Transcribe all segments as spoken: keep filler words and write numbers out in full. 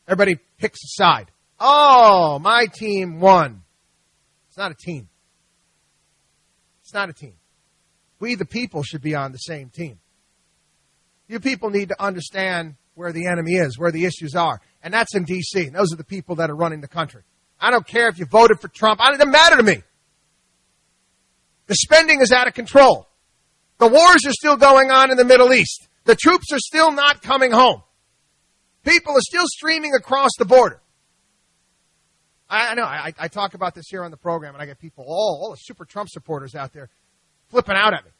Everybody picks a side. Oh, my team won. It's not a team. It's not a team. We, the people, should be on the same team. You people need to understand where the enemy is, where the issues are. And that's in D C. And those are the people that are running the country. I don't care if you voted for Trump. It doesn't matter to me. The spending is out of control. The wars are still going on in the Middle East. The troops are still not coming home. People are still streaming across the border. I, I know, I, I talk about this here on the program, and I get people, all, all the super Trump supporters out there, flipping out at me.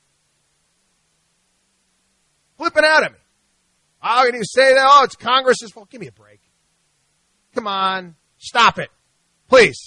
Flipping out at me. How can you say that? Oh, it's Congress's fault. Give me a break. Come on. Stop it. Please.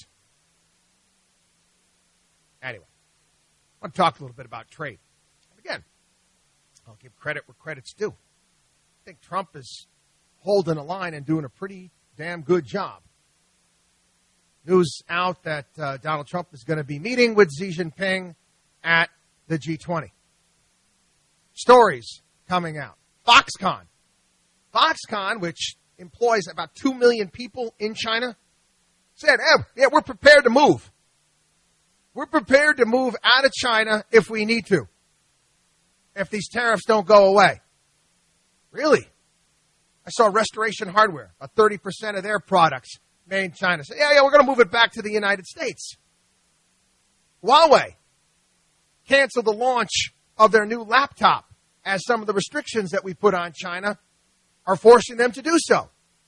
Anyway, I want to talk a little bit about trade. And again, I'll give credit where credit's due. I think Trump is holding a line and doing a pretty damn good job. News out that uh, Donald Trump is going to be meeting with Xi Jinping at the G twenty. Stories coming out. Foxconn. Foxconn, which employs about two million people in China, said, hey, yeah, we're prepared to move. We're prepared to move out of China if we need to, if these tariffs don't go away. Really? I saw Restoration Hardware, about thirty percent of their products made in China. Said, yeah, yeah, we're going to move it back to the United States. Huawei canceled the launch of their new laptop as some of the restrictions that we put on China are forcing them to do so.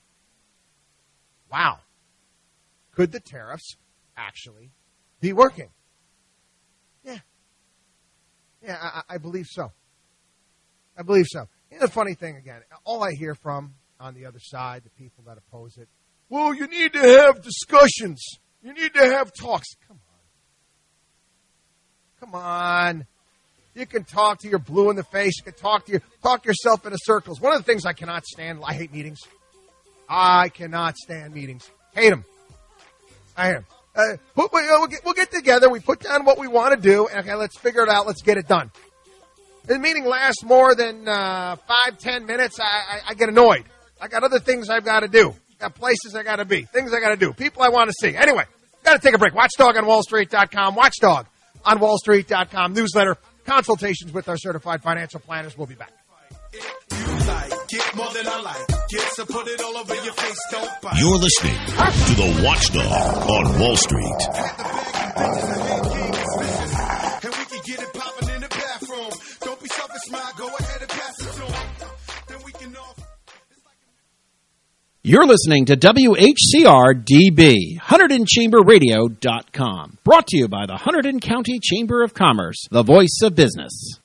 Wow. Could the tariffs actually be working? Yeah. Yeah, I, I believe so. I believe so. You know, the funny thing, again, all I hear from on the other side, the people that oppose it, well, you need to have discussions. You need to have talks. Come on. Come on. You can talk to your blue in the face. You can talk to your, talk yourself into circles. One of the things I cannot stand, I hate meetings. I cannot stand meetings. Hate them. I hate them. Uh, we'll, we'll, get, we'll get together. We put down what we want to do. And okay, let's figure it out. Let's get it done. If the meeting lasts more than uh, five, ten minutes, I, I, I get annoyed. I got other things I've got to do. Got places I got to be. Things I got to do. People I want to see. Anyway, got to take a break. Watchdog on Wall Street dot com. Watchdog on Wall Street dot com. Newsletter. Consultations with our certified financial planners. We'll be back. You're listening to the Watchdog on Wall Street. And we can get it popping in the bathroom. Don't be selfish, smile. Go ahead and pass it to them. Then we can all... You're listening to W H C R D B, Hunterdon Chamber Radio dot com. Brought to you by the Hunterdon County Chamber of Commerce, the voice of business.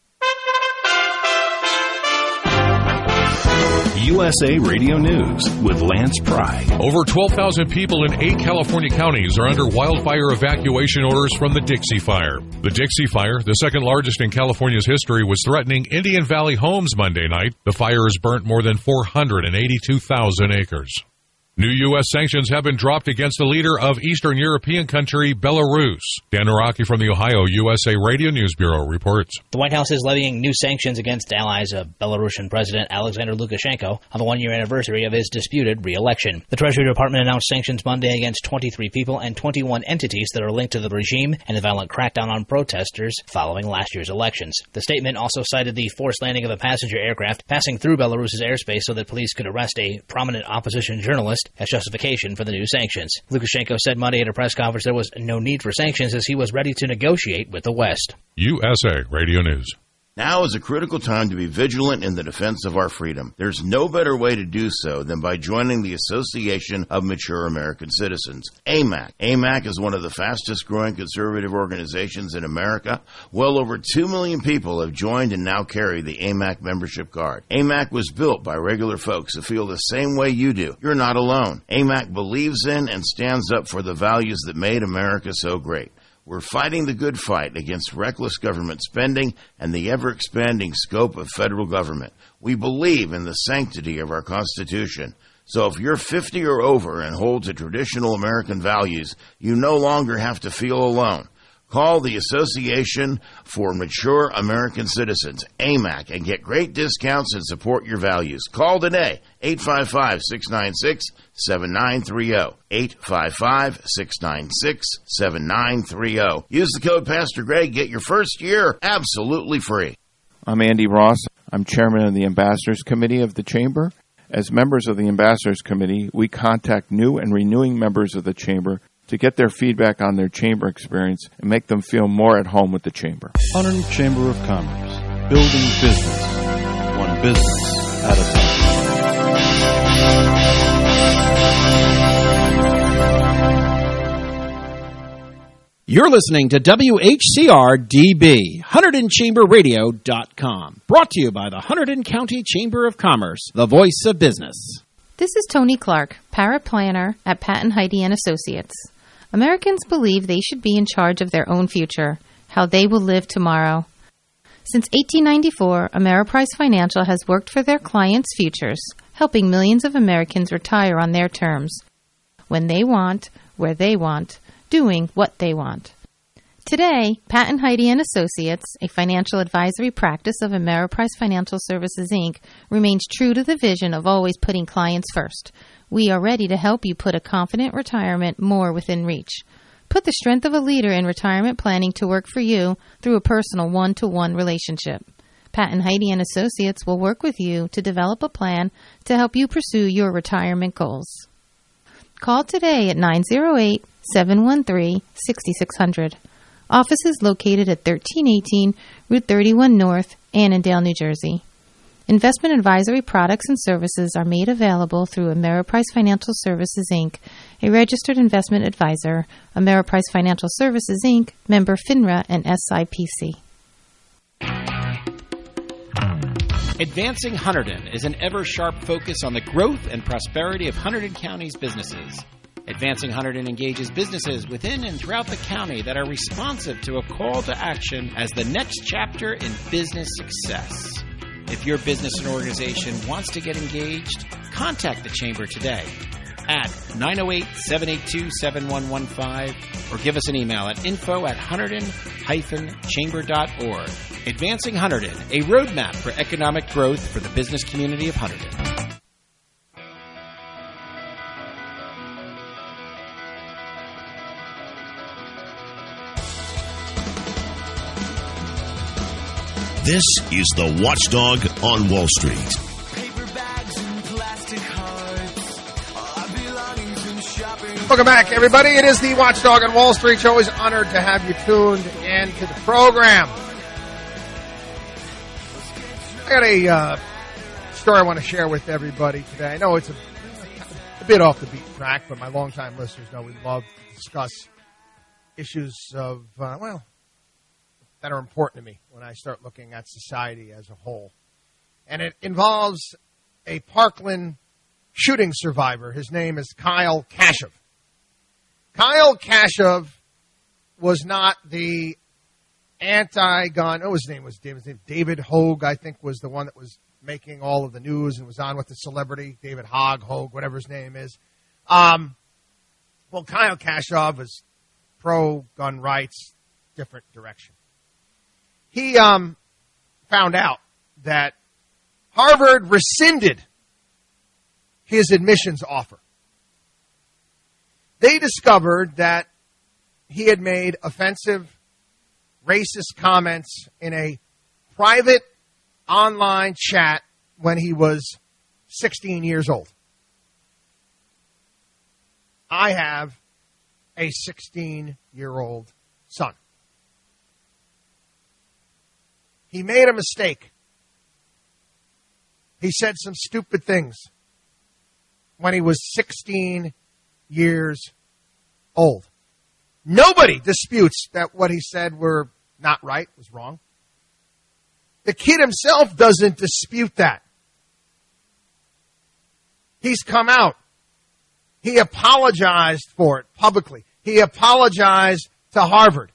U S A Radio News with Lance Pry. Over twelve thousand people in eight California counties are under wildfire evacuation orders from the Dixie Fire. The Dixie Fire, the second largest in California's history, was threatening Indian Valley homes Monday night. The fire has burnt more than four hundred eighty-two thousand acres. New U S sanctions have been dropped against the leader of Eastern European country, Belarus. Dan Araki from the Ohio U S A Radio News Bureau reports. The White House is levying new sanctions against allies of Belarusian President Alexander Lukashenko on the one-year anniversary of his disputed re-election. The Treasury Department announced sanctions Monday against twenty-three people and twenty-one entities that are linked to the regime and the violent crackdown on protesters following last year's elections. The statement also cited the forced landing of a passenger aircraft passing through Belarus's airspace so that police could arrest a prominent opposition journalist as justification for the new sanctions. Lukashenko said Monday at a press conference there was no need for sanctions as he was ready to negotiate with the West. U S A Radio News. Now is a critical time to be vigilant in the defense of our freedom. There's no better way to do so than by joining the Association of Mature American Citizens, A M A C. A M A C is one of the fastest growing conservative organizations in America. Well over two million people have joined and now carry the A M A C membership card. A M A C was built by regular folks who feel the same way you do. You're not alone. A M A C believes in and stands up for the values that made America so great. We're fighting the good fight against reckless government spending and the ever-expanding scope of federal government. We believe in the sanctity of our Constitution. So if you're fifty or over and hold to traditional American values, you no longer have to feel alone. Call the Association for Mature American Citizens, A M A C, and get great discounts and support your values. Call today, eight five five, six nine six, seven nine three zero, eight five five, six nine six, seven nine three zero. Use the code Pastor Greg, get your first year absolutely free. I'm Andy Ross. I'm chairman of the Ambassadors Committee of the Chamber. As members of the Ambassadors Committee, we contact new and renewing members of the Chamber to get their feedback on their Chamber experience and make them feel more at home with the Chamber. Hunterdon Chamber of Commerce, building business, one business at a time. You're listening to W H C R D B, Hunterdon Chamber Radio dot com. Brought to you by the Hunterdon County Chamber of Commerce, the voice of business. This is Tony Clark, paraplanner at Patton Heidi and Associates. Americans believe they should be in charge of their own future, how they will live tomorrow. Since eighteen ninety-four, Ameriprise Financial has worked for their clients' futures, helping millions of Americans retire on their terms, when they want, where they want, doing what they want. Today, Patton Heidi and Associates, a financial advisory practice of Ameriprise Financial Services, Incorporated, remains true to the vision of always putting clients first. We are ready to help you put a confident retirement more within reach. Put the strength of a leader in retirement planning to work for you through a personal one-to-one relationship. Patton Heidi and Associates will work with you to develop a plan to help you pursue your retirement goals. Call today at nine zero eight, seven one three, six six zero zero. Office is located at thirteen eighteen Route thirty-one North, Annandale, New Jersey. Investment advisory products and services are made available through Ameriprise Financial Services, Incorporated, a registered investment advisor, Ameriprise Financial Services, Incorporated, member FINRA and S I P C. Advancing Hunterdon is an ever-sharp focus on the growth and prosperity of Hunterdon County's businesses. Advancing Hunterdon engages businesses within and throughout the county that are responsive to a call to action as the next chapter in business success. If your business and organization wants to get engaged, contact the Chamber today at nine oh eight, seven eight two, seven one one five or give us an email at info at hunterdon dash chamber dot org. Advancing Hunterdon, a roadmap for economic growth for the business community of Hunterdon. This is the Watchdog on Wall Street. Welcome back, everybody. It is the Watchdog on Wall Street show. Always honored to have you tuned in to the program. I got a uh, story I want to share with everybody today. I know it's a, a bit off the beaten track, but my longtime listeners know we love to discuss issues of, uh, well, that are important to me when I start looking at society as a whole. And it involves a Parkland shooting survivor. His name is Kyle Kashuv. Kyle Kashuv was not the anti-gun, oh, his name was David, David Hogue, I think, was the one that was making all of the news and was on with the celebrity, David Hogg, Hogue, whatever his name is. Um, well, Kyle Kashuv is pro-gun rights, different direction. He um, found out that Harvard rescinded his admissions offer. They discovered that he had made offensive, racist comments in a private online chat when he was sixteen years old. I have a sixteen-year-old son. He made a mistake. He said some stupid things when he was sixteen years old. Nobody disputes that what he said were not right, was wrong. The kid himself doesn't dispute that. He's come out. He apologized for it publicly. He apologized to Harvard.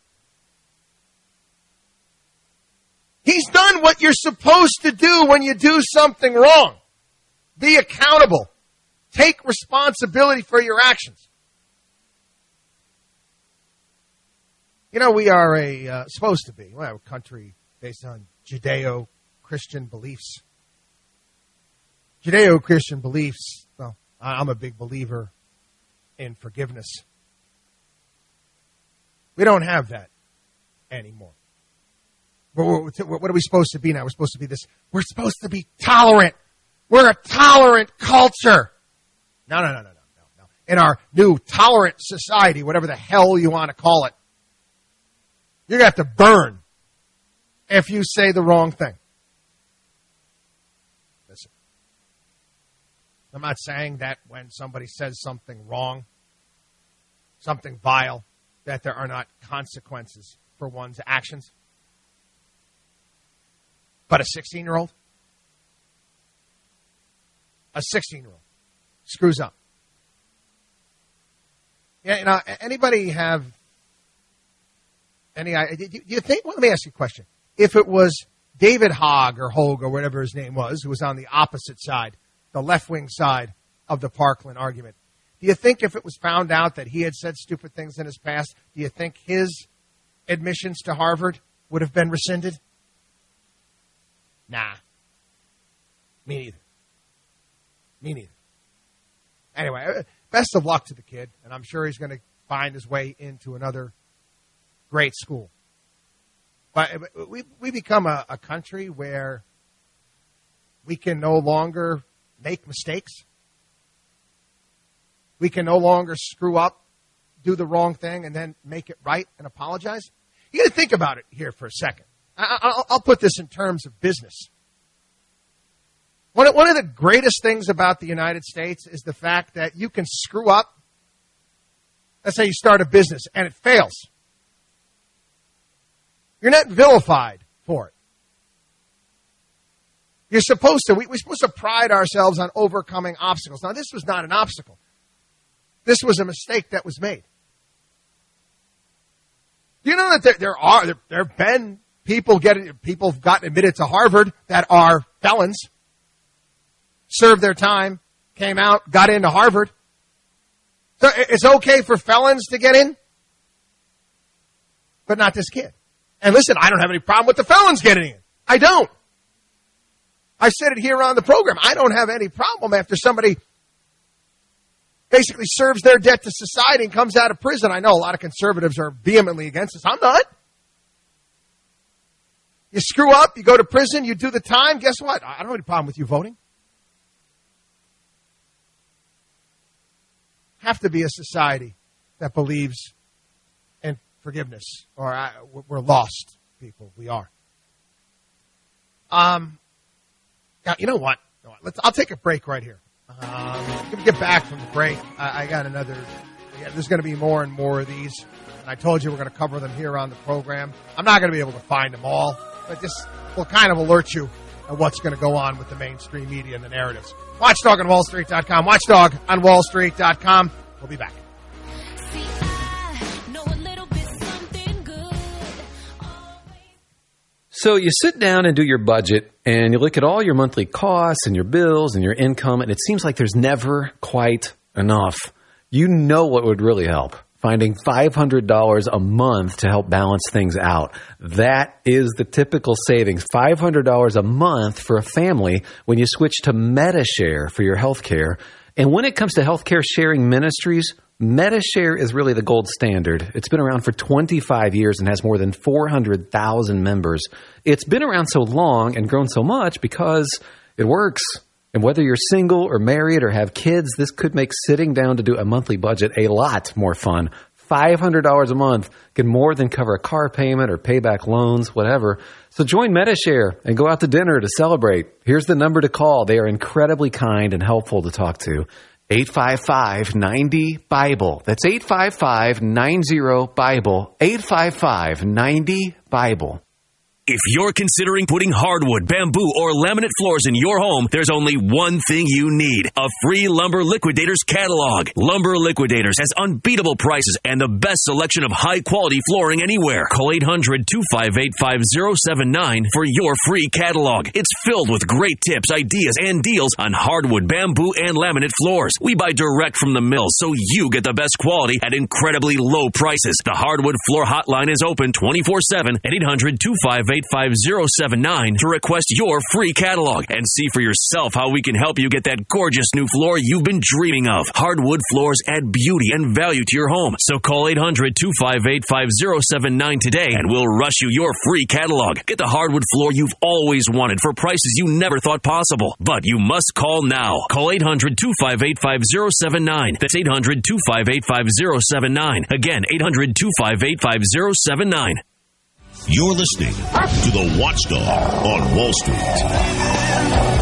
He's done what you're supposed to do when you do something wrong. Be accountable. Take responsibility for your actions. You know, we are a, uh, supposed to be, well, a country based on Judeo-Christian beliefs. Judeo-Christian beliefs, well, I'm a big believer in forgiveness. We don't have that anymore. But what are we supposed to be now? We're supposed to be this, we're supposed to be tolerant. We're a tolerant culture. No, no, no, no, no, no, no. In our new tolerant society, whatever the hell you want to call it, you're going to have to burn if you say the wrong thing. Listen, I'm not saying that when somebody says something wrong, something vile, that there are not consequences for one's actions. But a sixteen-year-old, a sixteen-year-old screws up. Yeah, you know, anybody have any idea? Do you think, well, let me ask you a question. If it was David Hogg or Hogue or whatever his name was, who was on the opposite side, the left-wing side of the Parkland argument, do you think if it was found out that he had said stupid things in his past, do you think his admissions to Harvard would have been rescinded? Nah. Me neither. Me neither. Anyway, best of luck to the kid, and I'm sure he's going to find his way into another great school. But we we become a, a country where we can no longer make mistakes. We can no longer screw up, do the wrong thing, and then make it right and apologize. You got to think about it here for a second. I, I'll, I'll put this in terms of business. One of, one of the greatest things about the United States is the fact that you can screw up. Let's say you start a business and it fails. You're not vilified for it. You're supposed to. We, we're supposed to pride ourselves on overcoming obstacles. Now, this was not an obstacle. This was a mistake that was made. You know that there, there are there, there have been people getting people have gotten admitted to Harvard that are felons, served their time, came out, got into Harvard. So it's okay for felons to get in, but not this kid. And listen, I don't have any problem with the felons getting in. I don't. I said it here on the program. I don't have any problem after somebody basically serves their debt to society and comes out of prison. I know a lot of conservatives are vehemently against this. I'm not. You screw up, you go to prison, you do the time. Guess what? I don't have any problem with you voting. Have to be a society that believes in forgiveness, or I, we're lost people. We are. Um. Now, you know what? You know what? Let's. I'll take a break right here. Um, get back from the break. I, I got another. Yeah, there's going to be more and more of these, and I told you we're going to cover them here on the program. I'm not going to be able to find them all, but this will kind of alert you of what's going to go on with the mainstream media and the narratives. Watchdog on Wall Street dot com. Watchdog on Wall Street dot com. We'll be back. So you sit down and do your budget, and you look at all your monthly costs and your bills and your income, and it seems like there's never quite enough. You know what would really help? Finding five hundred dollars a month to help balance things out. That is the typical savings, five hundred dollars a month for a family when you switch to Medi-Share for your health care. And when it comes to healthcare sharing ministries, Medi-Share is really the gold standard. It's been around for twenty-five years and has more than four hundred thousand members. It's been around so long and grown so much because it works. And whether you're single or married or have kids, this could make sitting down to do a monthly budget a lot more fun. five hundred dollars a month can more than cover a car payment or pay back loans, whatever. So join Medi-Share and go out to dinner to celebrate. Here's the number to call. They are incredibly kind and helpful to talk to. eight five five, nine zero, Bible. That's eight five five, nine zero, Bible. eight five five, nine zero, Bible. If you're considering putting hardwood, bamboo, or laminate floors in your home, there's only one thing you need: a free Lumber Liquidators catalog. Lumber Liquidators has unbeatable prices and the best selection of high-quality flooring anywhere. Call eight hundred, two five eight, five zero seven nine for your free catalog. It's filled with great tips, ideas, and deals on hardwood, bamboo, and laminate floors. We buy direct from the mills, so you get the best quality at incredibly low prices. The Hardwood Floor Hotline is open twenty-four seven at eight hundred, two five eight, five zero seven nine to request your free catalog and see for yourself how we can help you get that gorgeous new floor you've been dreaming of. Hardwood floors add beauty and value to your home, so call eight hundred, two five eight, five zero seven nine today and we'll rush you your free catalog. Get the hardwood floor you've always wanted for prices you never thought possible. But you must call now. Call eight hundred, two five eight, five zero seven nine. That's eight hundred, two five eight, five zero seven nine. Again, eight hundred, two five eight, five zero seven nine. You're listening to The Watchdog on Wall Street.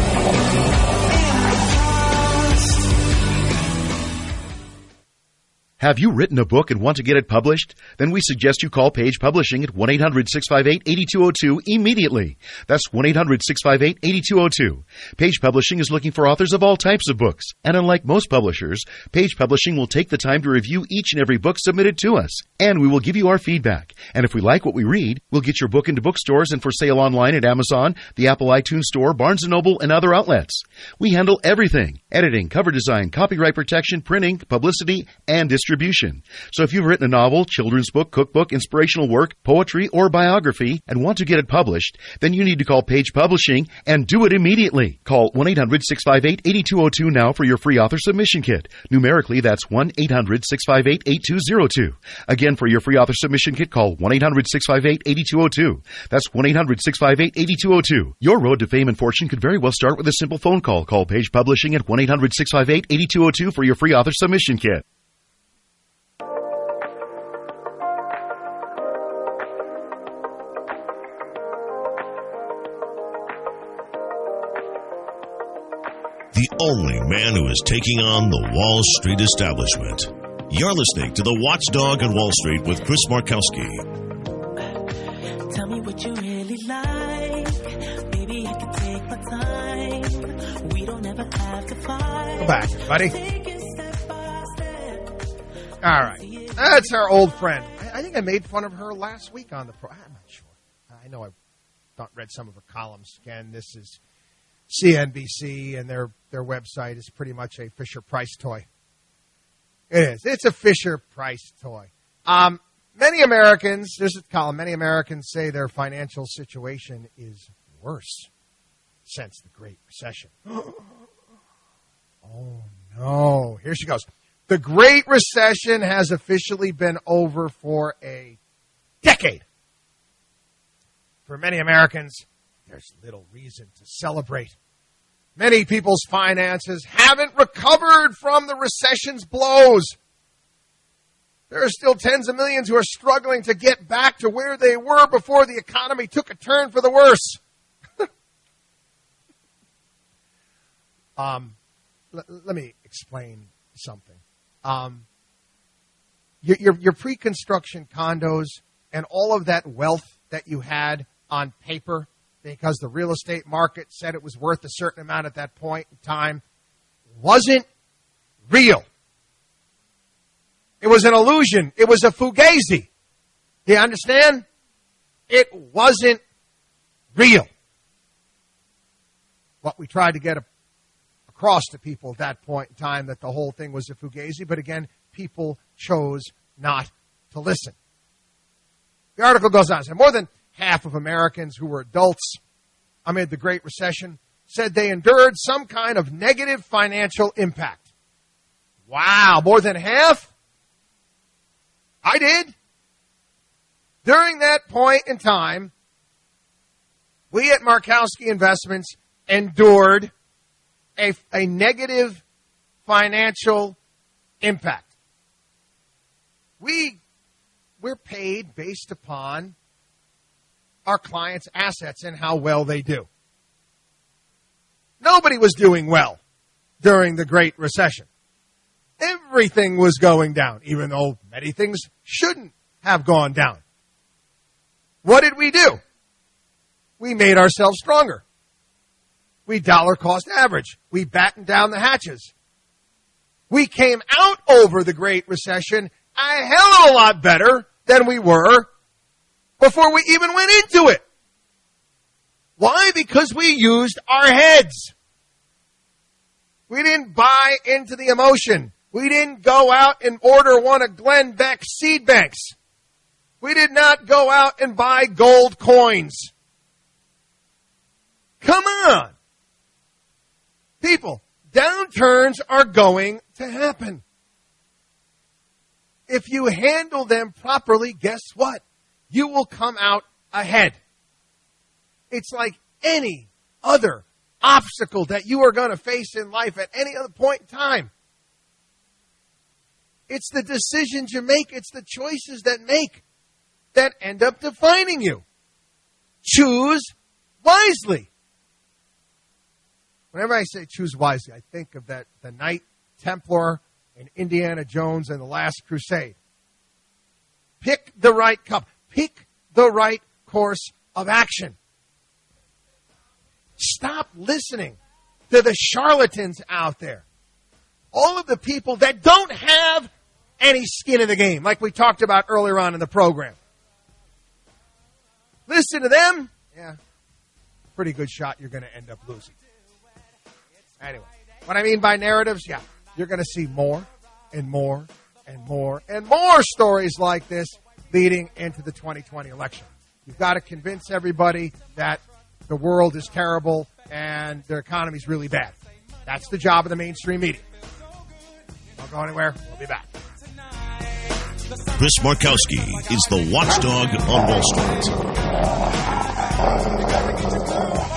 Have you written a book and want to get it published? Then we suggest you call Page Publishing at one eight hundred, six five eight, eight two zero two immediately. That's one eight hundred, six five eight, eight two zero two. Page Publishing is looking for authors of all types of books. And unlike most publishers, Page Publishing will take the time to review each and every book submitted to us. And we will give you our feedback. And if we like what we read, we'll get your book into bookstores and for sale online at Amazon, the Apple iTunes Store, Barnes and Noble, and other outlets. We handle everything: editing, cover design, copyright protection, printing, publicity, and distribution. So if you've written a novel, children's book, cookbook, inspirational work, poetry, or biography and want to get it published, then you need to call Page Publishing and do it immediately. Call one eight hundred, six five eight, eight two zero two now for your free author submission kit. Numerically, that's one eight hundred, six five eight, eight two zero two. Again, for your free author submission kit, call one eight hundred, six five eight, eight two zero two. That's one eight hundred, six five eight, eight two zero two. Your road to fame and fortune could very well start with a simple phone call. Call Page Publishing at one eight hundred, six five eight, eight two zero two for your free author submission kit. The only man who is taking on the Wall Street establishment. You're listening to The Watchdog on Wall Street with Chris Markowski. Tell me what you really like. Maybe I can take my time. We don't ever have to fight. Go back, buddy. All right. That's our old friend. I, I think I made fun of her last week on the pro. I'm not sure. I know I've not read some of her columns. Again, this is C N B C, and their their website is pretty much a Fisher-Price toy. It is. It's a Fisher-Price toy. Um, many Americans, there's a column, many Americans say their financial situation is worse since the Great Recession. Oh, no. Here she goes. The Great Recession has officially been over for a decade. For many Americans, there's little reason to celebrate. Many people's finances haven't recovered from the recession's blows. There are still tens of millions who are struggling to get back to where they were before the economy took a turn for the worse. um, l- let me explain something. Um, your, your, your pre-construction condos and all of that wealth that you had on paper, because the real estate market said it was worth a certain amount at that point in time, wasn't real. It was an illusion. It was a fugazi. Do you understand? It wasn't real. What we tried to get a, across to people at that point in time, that the whole thing was a fugazi, but again, people chose not to listen. The article goes on. So more than half of Americans who were adults amid the Great Recession said they endured some kind of negative financial impact. Wow, more than half? I did. During that point in time, we at Markowski Investments endured a, a negative financial impact. We, we're paid based upon our clients' assets and how well they do. Nobody was doing well during the Great Recession. Everything was going down, even though many things shouldn't have gone down. What did we do? we made ourselves stronger. We dollar cost average. We battened down the hatches. We came out over the Great Recession a hell of a lot better than we were before we even went into it. Why? Because we used our heads. We didn't buy into the emotion. We didn't go out and order one of Glenn Beck's seed banks. We did not go out and buy gold coins. Come on. People, downturns are going to happen. If you handle them properly, guess what? You will come out ahead. It's like any other obstacle that you are going to face in life at any other point in time. It's the decisions you make. It's the choices that make that end up defining you. Choose wisely. Whenever I say choose wisely, I think of that the Knight Templar and Indiana Jones and the Last Crusade. Pick the right cup. Pick the right course of action. Stop listening to the charlatans out there. All of the people that don't have any skin in the game, like we talked about earlier on in the program. Listen to them. Yeah, pretty good shot you're going to end up losing. Anyway, what I mean by narratives, yeah, you're going to see more and more and more and more stories like this leading into the twenty twenty election. You've got to convince everybody that the world is terrible and their economy is really bad. That's the job of the mainstream media. Don't go anywhere. We'll be back. Chris Markowski is the watchdog on Wall Street.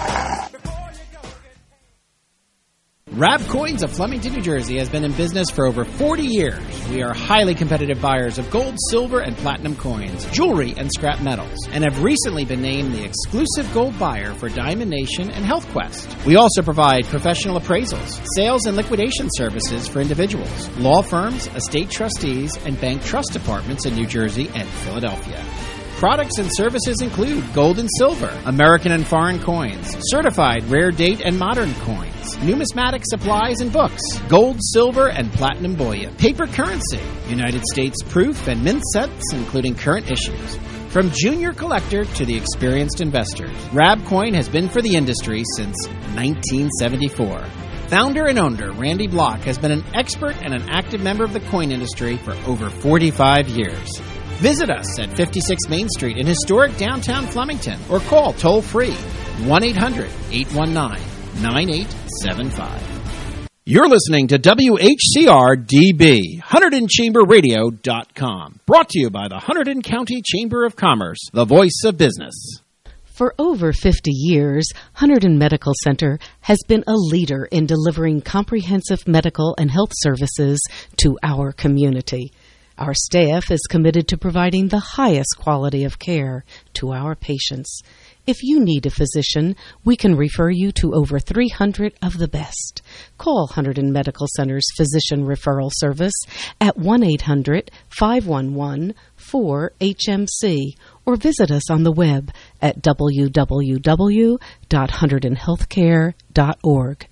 Rab Coins of Flemington, New Jersey has been in business for over forty years. We are highly competitive buyers of gold, silver, and platinum coins, jewelry, and scrap metals, and have recently been named the exclusive gold buyer for Diamond Nation and Health Quest. We also provide professional appraisals, sales and liquidation services for individuals, law firms, estate trustees, and bank trust departments in New Jersey and Philadelphia. Products and services include gold and silver, American and foreign coins, certified rare date and modern coins, numismatic supplies and books, gold, silver, and platinum bullion, paper currency, United States proof and mint sets, including current issues. From junior collector to the experienced investor, Rab Coin has been for the industry since nineteen seventy-four. Founder and owner Randy Block has been an expert and an active member of the coin industry for over forty-five years. Visit us at fifty-six Main Street in historic downtown Flemington or call toll-free one eight hundred eight one nine nine eight seven five. You're listening to W H C R D B, Hunterdon Chamber Radio dot com. Brought to you by the Hunterdon County Chamber of Commerce, the voice of business. For over fifty years, Hunterdon Medical Center has been a leader in delivering comprehensive medical and health services to our community. Our staff is committed to providing the highest quality of care to our patients. If you need a physician, we can refer you to over three hundred of the best. Call Hunterdon Medical Center's Physician Referral Service at one eight hundred five one one four H M C or visit us on the web at w w w dot hunterdon healthcare dot org.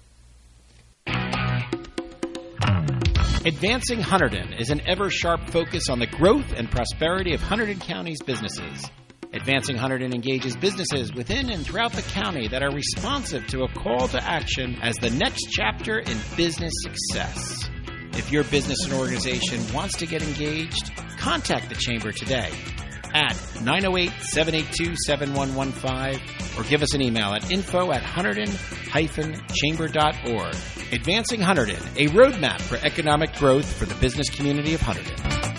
Advancing Hunterdon is an ever-sharp focus on the growth and prosperity of Hunterdon County's businesses. Advancing Hunterdon engages businesses within and throughout the county that are responsive to a call to action as the next chapter in business success. If your business and organization wants to get engaged, contact the Chamber today at nine oh eight, seven eight two, seven one one five or give us an email at info at hunterdon dash chamber dot org. Advancing Hunterdon, a roadmap for economic growth for the business community of Hunterdon.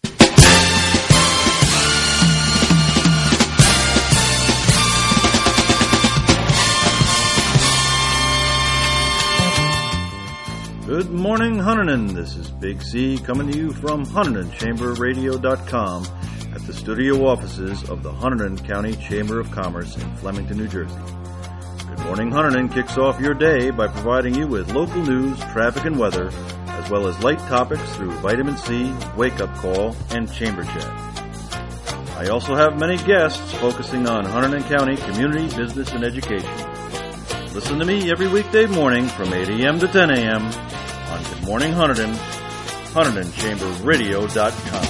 Good morning, Hunterdon. This is Big C coming to you from Hunterdon Chamber Radio dot com at the studio offices of the Hunterdon County Chamber of Commerce in Flemington, New Jersey. Good Morning Hunterdon kicks off your day by providing you with local news, traffic, and weather, as well as light topics through Vitamin C, Wake Up Call, and Chamber Chat. I also have many guests focusing on Hunterdon County community, business, and education. Listen to me every weekday morning from eight a.m. to ten a.m. on Good Morning Hunterdon, Hunterdon Chamber Radio dot com.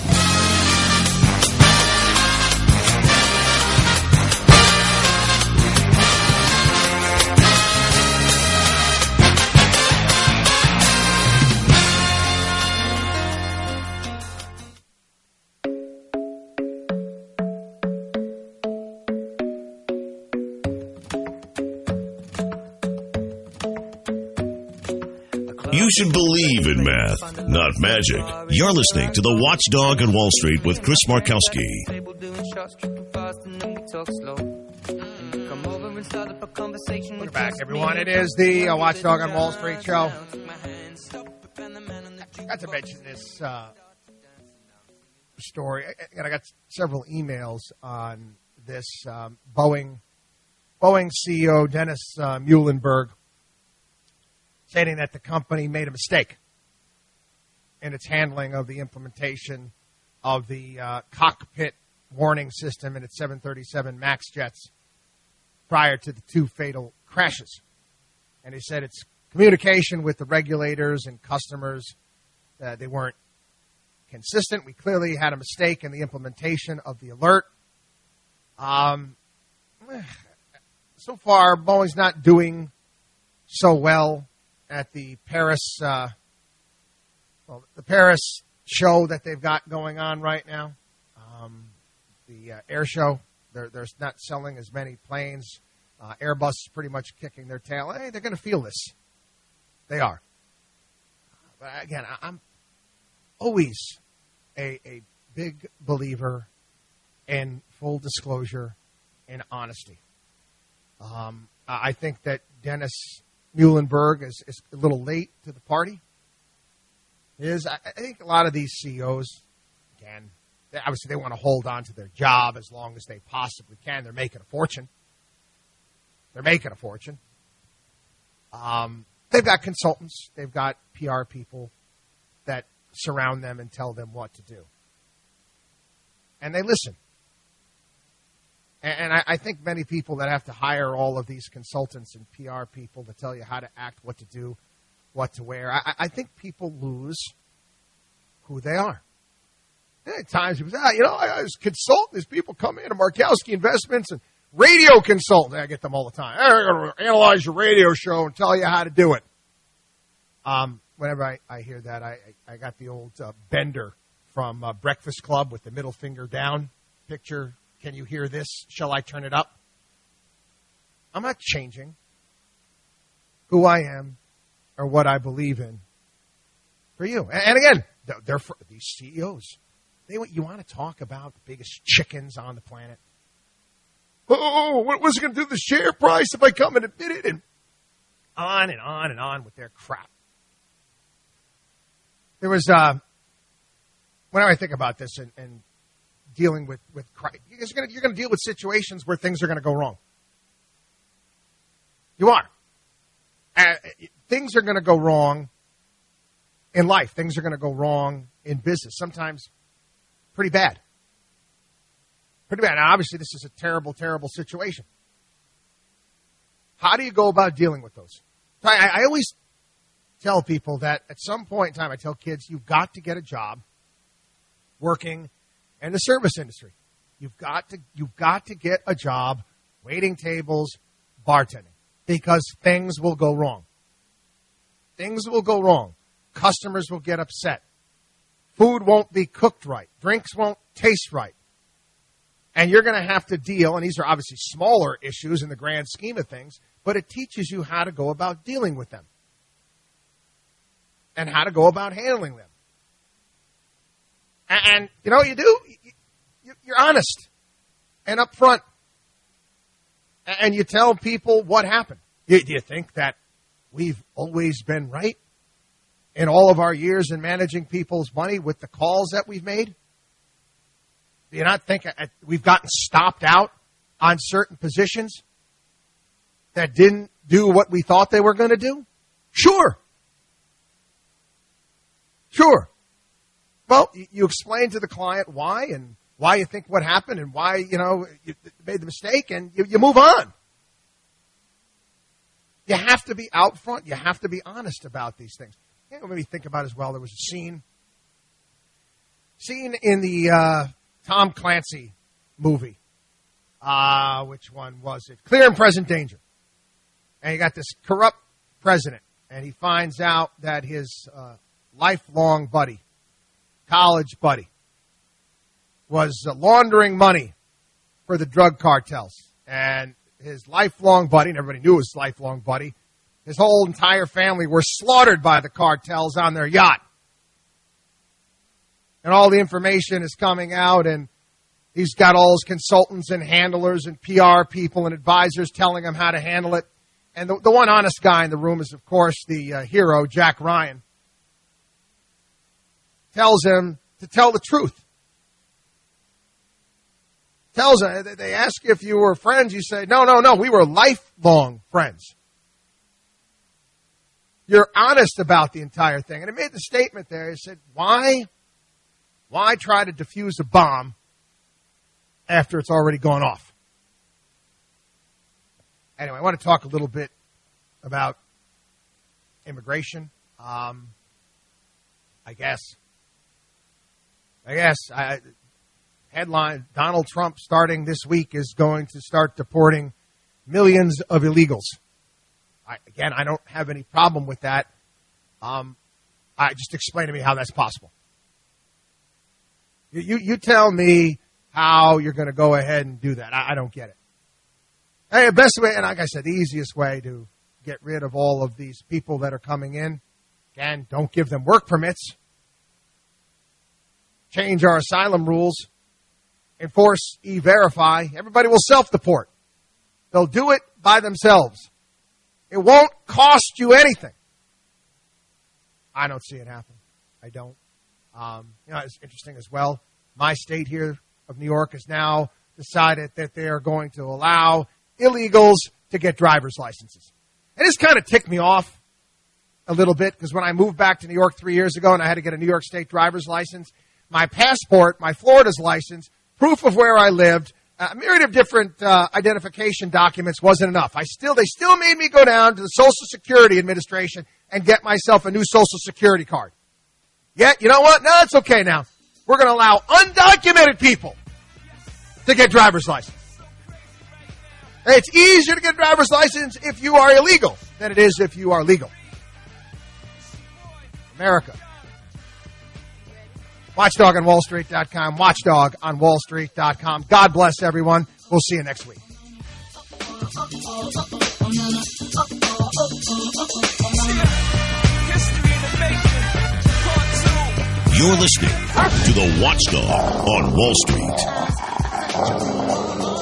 You should believe in math, not magic. You're listening to The Watchdog on Wall Street with Chris Markowski. Welcome back, everyone. It is the uh, Watchdog on Wall Street show. I got to mention this uh, story, and I got several emails on this. Um, Boeing, Boeing C E O Dennis uh, Muilenburg, stating that the company made a mistake in its handling of the implementation of the uh, cockpit warning system in its seven thirty-seven MAX jets prior to the two fatal crashes. And he said its communication with the regulators and customers, uh, they weren't consistent. We clearly had a mistake in the implementation of the alert. Um, so far, Boeing's not doing so well at the Paris, uh, well, the Paris show that they've got going on right now, um, the uh, air show. They're, they're not selling as many planes. Uh, Airbus is pretty much kicking their tail. Hey, they're going to feel this. They are. But again, I'm always a, a big believer in full disclosure and honesty. Um, I think that Dennis Muilenburg is, is a little late to the party. Is I, I think a lot of these C E Os, again, they, obviously they want to hold on to their job as long as they possibly can. They're making a fortune. They're making a fortune. Um, they've got consultants. They've got P R people that surround them and tell them what to do. And they listen. And I think many people that have to hire all of these consultants and P R people to tell you how to act, what to do, what to wear, I, I think people lose who they are. And at times people say, ah, you know, I was consultant. These people come in, Markowski Investments and radio consultant. I get them all the time. I'm going to analyze your radio show and tell you how to do it. Um, whenever I, I hear that, I, I got the old uh, Bender from uh, Breakfast Club with the middle finger down picture. Can you hear this? Shall I turn it up? I'm not changing who I am or what I believe in for you. And again, they're for these C E Os. They you want to talk about the biggest chickens on the planet? Oh, what's it going to do to the share price if I come and admit it? And on and on and on with their crap. There was, uh, whenever I think about this and, and dealing with, with you're going to, you're going to deal with situations where things are going to go wrong. You are. Uh, things are going to go wrong in life. Things are going to go wrong in business. Sometimes pretty bad. Pretty bad. Now, obviously, this is a terrible, terrible situation. How do you go about dealing with those? I, I always tell people that at some point in time, I tell kids, you've got to get a job working in the service industry. You've got to, you've got to get a job waiting tables, bartending, because things will go wrong. Things will go wrong. Customers will get upset. Food won't be cooked right. Drinks won't taste right. And you're going to have to deal, and these are obviously smaller issues in the grand scheme of things, but it teaches you how to go about dealing with them and how to go about handling them. And, and you know what you do? You're honest and upfront. And you tell people what happened. Do you think that we've always been right in all of our years in managing people's money with the calls that we've made? Do you not think we've gotten stopped out on certain positions that didn't do what we thought they were going to do? Sure. Sure. Well, you explain to the client why and why you think what happened and why, you know, you made the mistake, and you, you move on. You have to be out front. You have to be honest about these things. You know, maybe think about as well, there was a scene, scene in the uh, Tom Clancy movie. Uh, which one was it? Clear and Present Danger. And you got this corrupt president, and he finds out that his uh, lifelong buddy, college buddy, was uh, laundering money for the drug cartels. And his lifelong buddy, and everybody knew his lifelong buddy, his whole entire family were slaughtered by the cartels on their yacht. And all the information is coming out, and he's got all his consultants and handlers and P R people and advisors telling him how to handle it. And the, the one honest guy in the room is, of course, the uh, hero, Jack Ryan. Tells him to tell the truth. Tells him, they ask you if you were friends. You say, no, no, no, we were lifelong friends. You're honest about the entire thing. And it made the statement there. He said, why, why try to defuse a bomb after it's already gone off? Anyway, I want to talk a little bit about immigration. Um, I guess. I guess. I, headline, Donald Trump starting this week is going to start deporting millions of illegals. I, again, I don't have any problem with that. Um, I just explain to me how that's possible. You, you, you tell me how you're going to go ahead and do that. I, I don't get it. Hey, the best way, and like I said, the easiest way to get rid of all of these people that are coming in, again, don't give them work permits. Change our asylum rules. Enforce E-Verify. Everybody will self-deport. They'll do it by themselves. It won't cost you anything. I don't see it happen. I don't. Um, you know, it's interesting as well. My state here of New York has now decided that they are going to allow illegals to get driver's licenses. And this kind of ticked me off a little bit, because when I moved back to New York three years ago and I had to get a New York State driver's license, my passport, my Florida's license, proof of where I lived, a myriad of different uh, identification documents wasn't enough. I still, they still made me go down to the Social Security Administration and get myself a new Social Security card. Yet, you know what? No, it's okay now. We're going to allow undocumented people to get driver's license. It's easier to get a driver's license if you are illegal than it is if you are legal. America. Watchdog on Wall Street dot com. Watchdog on Wall Street dot com. God bless everyone. We'll see you next week. You're listening to the Watchdog on Wall Street.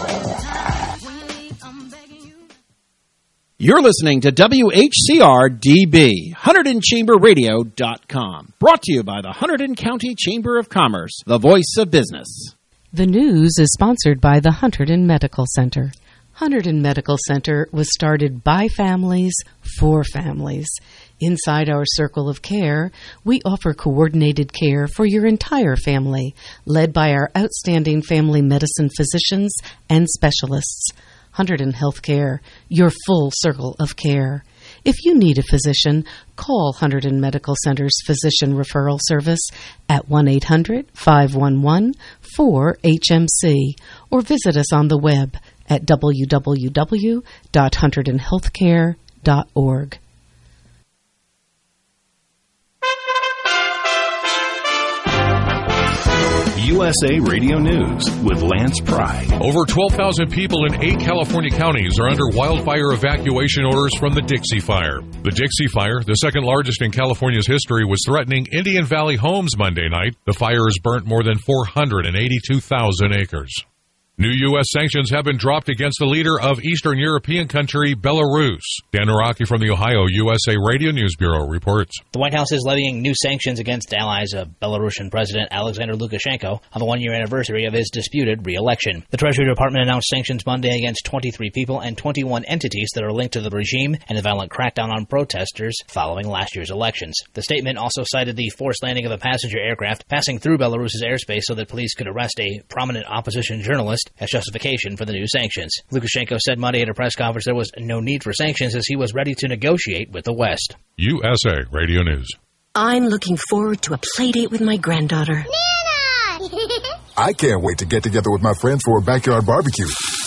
You're listening to W H C R D B, Hunterdon Chamber Radio dot com. Brought to you by the Hunterdon County Chamber of Commerce, the voice of business. The news is sponsored by the Hunterdon Medical Center. Hunterdon Medical Center was started by families for families. Inside our circle of care, we offer coordinated care for your entire family, led by our outstanding family medicine physicians and specialists. Hunterdon Healthcare, your full circle of care. If you need a physician, call Hunterdon Medical Center's Physician Referral Service at one eight hundred, five one one, four H M C or visit us on the web at w w w dot hunterdon healthcare dot org. U S A Radio News with Lance Pry. Over twelve thousand people in eight California counties are under wildfire evacuation orders from the Dixie Fire. The Dixie Fire, the second largest in California's history, was threatening Indian Valley homes Monday night. The fire has burnt more than four hundred eighty-two thousand acres. New U S sanctions have been dropped against the leader of Eastern European country Belarus. Dan Naraki from the Ohio U S A Radio News Bureau reports. The White House is levying new sanctions against allies of Belarusian President Alexander Lukashenko on the one-year anniversary of his disputed re-election. The Treasury Department announced sanctions Monday against twenty-three people and twenty-one entities that are linked to the regime and the violent crackdown on protesters following last year's elections. The statement also cited the forced landing of a passenger aircraft passing through Belarus's airspace so that police could arrest a prominent opposition journalist as justification for the new sanctions. Lukashenko said Monday at a press conference there was no need for sanctions as he was ready to negotiate with the West. U S A Radio News. I'm looking forward to a play date with my granddaughter. Nana! I can't wait to get together with my friends for a backyard barbecue.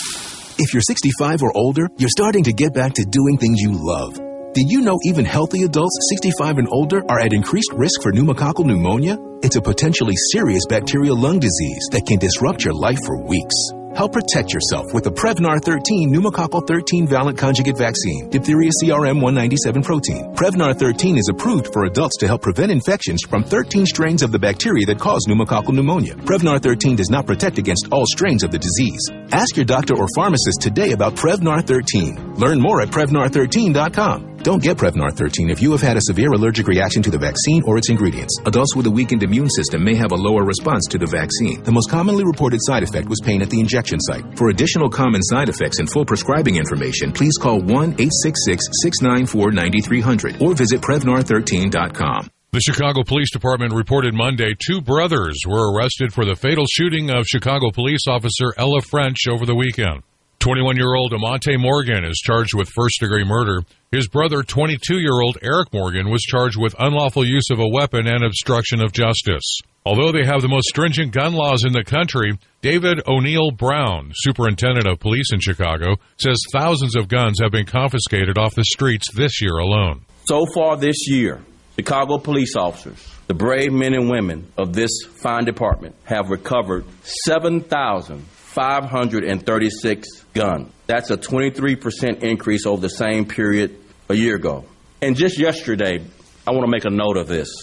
If you're sixty-five or older, you're starting to get back to doing things you love. Did you know even healthy adults sixty-five and older are at increased risk for pneumococcal pneumonia? It's a potentially serious bacterial lung disease that can disrupt your life for weeks. Help protect yourself with the Prevnar thirteen pneumococcal thirteen valent conjugate vaccine, diphtheria C R M one ninety-seven protein. Prevnar thirteen is approved for adults to help prevent infections from thirteen strains of the bacteria that cause pneumococcal pneumonia. Prevnar thirteen does not protect against all strains of the disease. Ask your doctor or pharmacist today about Prevnar thirteen. Learn more at Prevnar thirteen dot com. Don't get Prevnar thirteen if you have had a severe allergic reaction to the vaccine or its ingredients. Adults with a weakened immune system may have a lower response to the vaccine. The most commonly reported side effect was pain at the injection site. For additional common side effects and full prescribing information, please call one eight six six, six nine four, nine three zero zero or visit Prevnar thirteen dot com. The Chicago Police Department reported Monday two brothers were arrested for the fatal shooting of Chicago police officer Ella French over the weekend. twenty-one-year-old Amonte Morgan is charged with first-degree murder. His brother, twenty-two-year-old Eric Morgan, was charged with unlawful use of a weapon and obstruction of justice. Although they have the most stringent gun laws in the country, David O'Neill Brown, superintendent of police in Chicago, says thousands of guns have been confiscated off the streets this year alone. So far this year, Chicago police officers, the brave men and women of this fine department, have recovered seven thousand five hundred thirty-six guns. That's a twenty-three percent increase over the same period a year ago. And just yesterday, I want to make a note of this.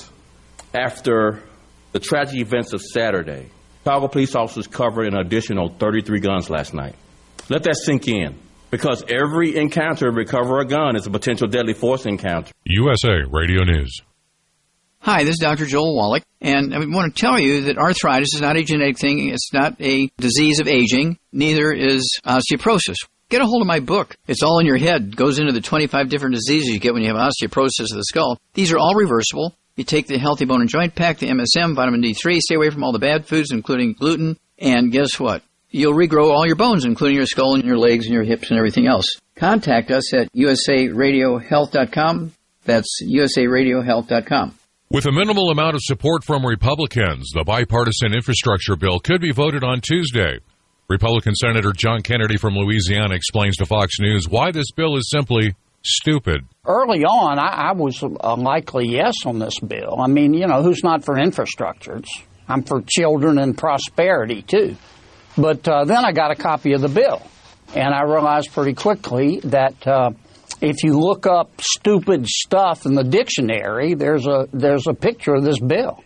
After the tragic events of Saturday, Chicago police officers covered an additional thirty-three guns last night. Let that sink in, because every encounter to recover a gun is a potential deadly force encounter. U S A Radio News. Hi, this is Doctor Joel Wallach, and I want to tell you that arthritis is not a genetic thing. It's not a disease of aging. Neither is osteoporosis. Get a hold of my book. It's all in your head. It goes into the twenty-five different diseases you get when you have osteoporosis of the skull. These are all reversible. You take the Healthy Bone and Joint Pack, the M S M, vitamin D three, stay away from all the bad foods, including gluten, and guess what? You'll regrow all your bones, including your skull and your legs and your hips and everything else. Contact us at U S A radio health dot com. That's U S A radio health dot com. With a minimal amount of support from Republicans, the bipartisan infrastructure bill could be voted on Tuesday. Republican Senator John Kennedy from Louisiana explains to Fox News why this bill is simply stupid. Early on, I, I was a likely yes on this bill. I mean, you know, who's not for infrastructure? It's, I'm for children and prosperity, too. But uh, then I got a copy of the bill, and I realized pretty quickly that uh, if you look up stupid stuff in the dictionary, there's a there's a picture of this bill.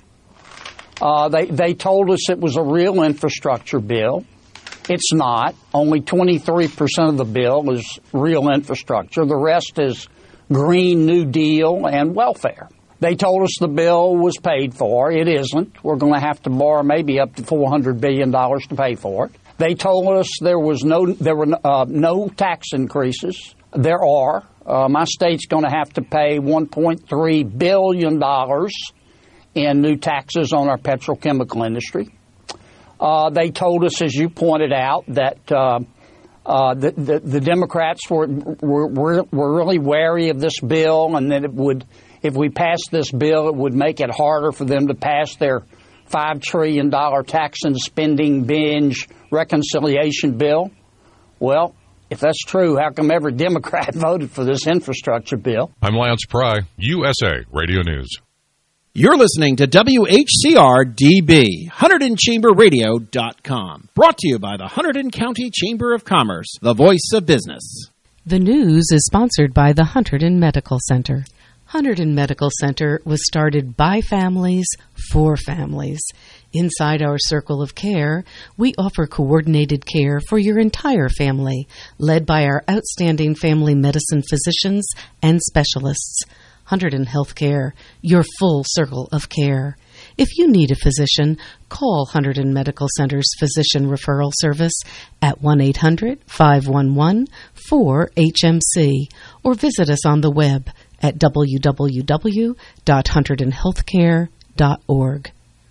Uh, they they told us it was a real infrastructure bill. It's not. Only twenty-three percent of the bill is real infrastructure. The rest is Green New Deal and welfare. They told us the bill was paid for. It isn't. We're going to have to borrow maybe up to four hundred billion dollars to pay for it. They told us there was no there were uh, no tax increases. There are. Uh, my state's going to have to pay one point three billion dollars in new taxes on our petrochemical industry. Uh, they told us, as you pointed out, that uh, uh, the, the, the Democrats were, were were really wary of this bill, and that it would, if we passed this bill, it would make it harder for them to pass their five trillion dollars tax and spending binge reconciliation bill. Well, if that's true, how come every Democrat voted for this infrastructure bill? I'm Lance Pry, U S A Radio News. You're listening to W H C R D B, Hunterdon Chamber Radio dot com. Brought to you by the Hunterdon County Chamber of Commerce, the voice of business. The news is sponsored by the Hunterdon Medical Center. Hunterdon Medical Center was started by families for families. Inside our circle of care, we offer coordinated care for your entire family, led by our outstanding family medicine physicians and specialists. Hunterdon Healthcare, your full circle of care. If you need a physician, call Hunterdon Medical Center's Physician Referral Service at one eight hundred, five one one, four H M C or visit us on the web at w w w dot hunterdon healthcare dot org.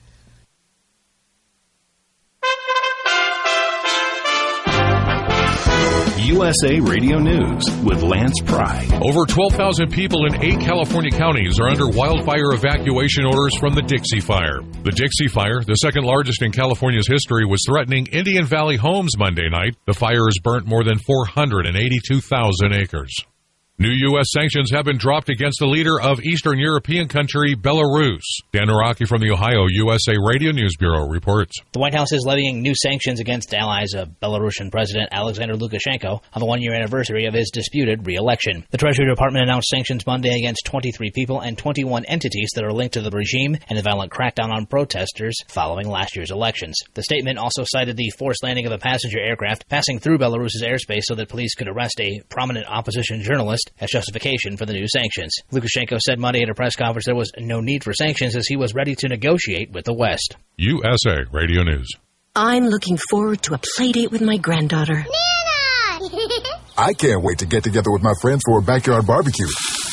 U S A Radio News with Lance Pry. Over twelve thousand people in eight California counties are under wildfire evacuation orders from the Dixie Fire. The Dixie Fire, the second largest in California's history, was threatening Indian Valley Homes Monday night. The fire has burnt more than four hundred eighty-two thousand acres. New U S sanctions have been dropped against the leader of Eastern European country, Belarus. Dan Araki from the Ohio U S A Radio News Bureau reports. The White House is levying new sanctions against allies of Belarusian President Alexander Lukashenko on the one-year anniversary of his disputed re-election. The Treasury Department announced sanctions Monday against twenty-three people and twenty-one entities that are linked to the regime and the violent crackdown on protesters following last year's elections. The statement also cited the forced landing of a passenger aircraft passing through Belarus's airspace so that police could arrest a prominent opposition journalist as justification for the new sanctions. Lukashenko said Monday at a press conference there was no need for sanctions as he was ready to negotiate with the West. U S A Radio News. I'm looking forward to a play date with my granddaughter. Nana! I can't wait to get together with my friends for a backyard barbecue.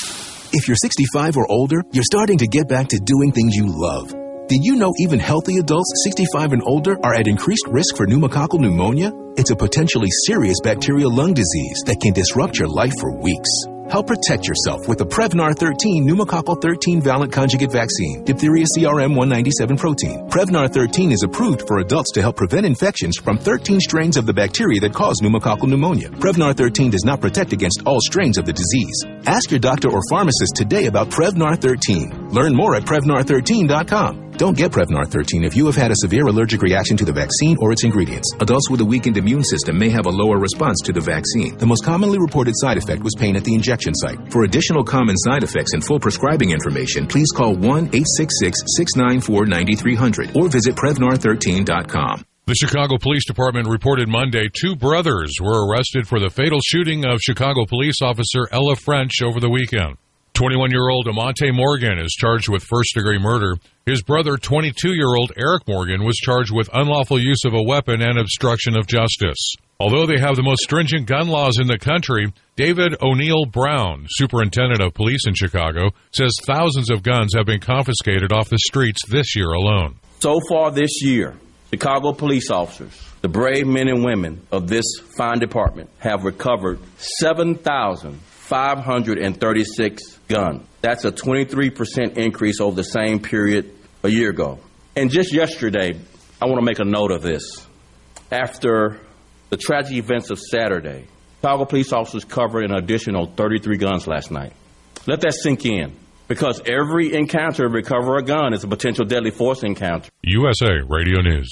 If you're sixty-five or older, you're starting to get back to doing things you love. Did you know even healthy adults sixty-five and older are at increased risk for pneumococcal pneumonia? It's a potentially serious bacterial lung disease that can disrupt your life for weeks. Help protect yourself with the Prevnar thirteen pneumococcal thirteen valent conjugate vaccine, diphtheria C R M one ninety-seven protein. Prevnar thirteen is approved for adults to help prevent infections from thirteen strains of the bacteria that cause pneumococcal pneumonia. Prevnar thirteen does not protect against all strains of the disease. Ask your doctor or pharmacist today about Prevnar thirteen. Learn more at prevnar thirteen dot com. Don't get Prevnar thirteen if you have had a severe allergic reaction to the vaccine or its ingredients. Adults with a weakened immune system may have a lower response to the vaccine. The most commonly reported side effect was pain at the injection site. For additional common side effects and full prescribing information, please call one eight six six, six nine four, nine three zero zero or visit prevnar thirteen dot com. The Chicago Police Department reported Monday two brothers were arrested for the fatal shooting of Chicago police officer Ella French over the weekend. twenty-one-year-old Amonte Morgan is charged with first-degree murder. His brother, twenty-two-year-old Eric Morgan, was charged with unlawful use of a weapon and obstruction of justice. Although they have the most stringent gun laws in the country, David O'Neill Brown, superintendent of police in Chicago, says thousands of guns have been confiscated off the streets this year alone. So far this year, Chicago police officers, the brave men and women of this fine department, have recovered seven thousand five hundred thirty-six guns. That's a twenty-three percent increase over the same period a year ago. And just yesterday, I want to make a note of this. After the tragic events of Saturday, Chicago police officers covered an additional thirty-three guns last night. Let that sink in, because every encounter to recover a gun is a potential deadly force encounter. U S A Radio News.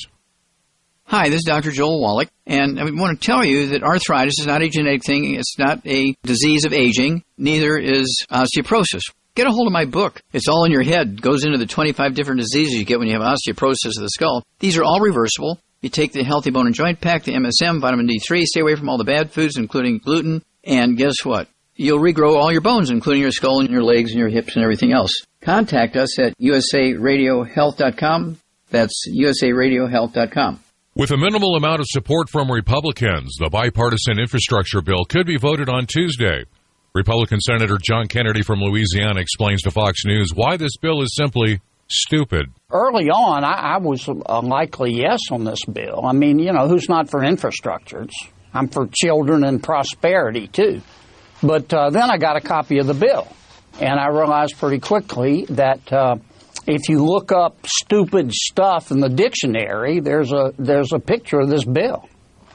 Hi, this is Doctor Joel Wallach, and I want to tell you that arthritis is not a genetic thing. It's not a disease of aging. Neither is osteoporosis. Get a hold of my book. It's all in your head. It goes into the twenty-five different diseases you get when you have osteoporosis of the skull. These are all reversible. You take the Healthy Bone and Joint Pack, the M S M, vitamin D three, stay away from all the bad foods, including gluten, and guess what? You'll regrow all your bones, including your skull and your legs and your hips and everything else. Contact us at u s a radio health dot com. That's u s a radio health dot com. With a minimal amount of support from Republicans, the bipartisan infrastructure bill could be voted on Tuesday. Republican Senator John Kennedy from Louisiana explains to Fox News why this bill is simply stupid. Early on, I, I was a likely yes on this bill. I mean, you know, who's not for infrastructure? It's, I'm for children and prosperity, too. But uh, then I got a copy of the bill, and I realized pretty quickly that uh, if you look up stupid stuff in the dictionary, there's a there's a picture of this bill.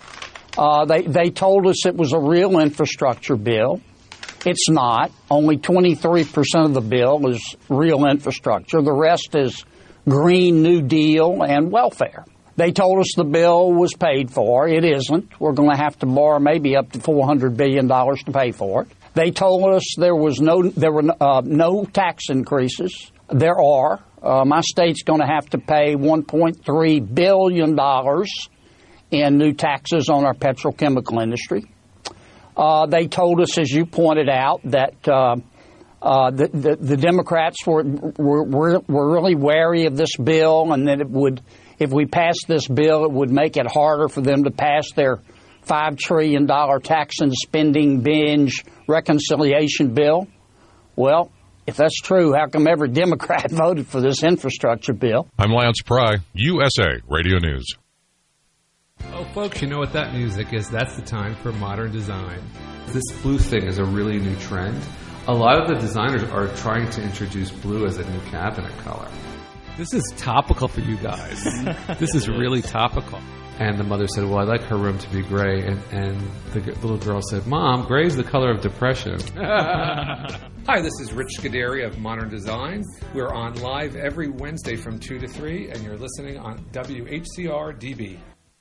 Uh, they they told us it was a real infrastructure bill. It's not. Only twenty-three percent of the bill is real infrastructure. The rest is Green New Deal and welfare. They told us the bill was paid for. It isn't. We're going to have to borrow maybe up to four hundred billion dollars to pay for it. They told us there was no there were uh, no tax increases. There are. Uh, my state's going to have to pay one point three billion dollars in new taxes on our petrochemical industry. Uh, they told us, as you pointed out, that uh, uh, the, the, the Democrats were, were, were really wary of this bill, and that it would, if we passed this bill, it would make it harder for them to pass their five trillion dollars tax and spending binge reconciliation bill. Well, if that's true, how come every Democrat voted for this infrastructure bill? I'm Lance Pry, U S A Radio News. Oh, folks, you know what that music is. That's the time for modern design. This blue thing is a really new trend. A lot of the designers are trying to introduce blue as a new cabinet color. This is topical for you guys. This is really topical. And the mother said, well, I'd like her room to be gray. And, and the g- little girl said, Mom, gray is the color of depression. Hi, this is Rich Scuderi of Modern Design. We're on live every Wednesday from two to three, and you're listening on W H C R D B.